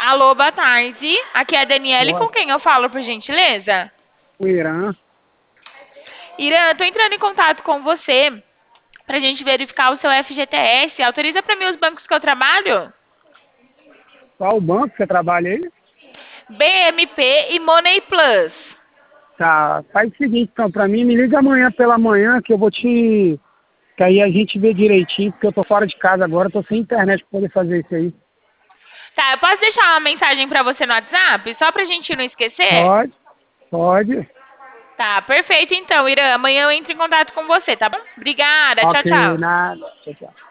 Alô, boa tarde. Aqui é a Daniele, com Boa. quem eu falo, por gentileza? O Irã. Irã, eu tô entrando em contato com você pra gente verificar o seu FGTS. Autoriza pra mim os bancos que eu trabalho? Qual o banco que você trabalha aí? BMP e Money Plus. Tá, faz o seguinte, então, pra mim, me liga amanhã pela manhã que eu vou te... Que aí a gente vê direitinho, porque eu tô fora de casa agora, tô sem internet pra poder fazer isso aí. Tá, eu posso deixar uma mensagem pra você no WhatsApp, só pra gente não esquecer? Pode, pode. Tá, perfeito então, Irã. Amanhã eu entro em contato com você, tá bom? Obrigada, tchau, Ok, tchau. nada. Tchau, tchau.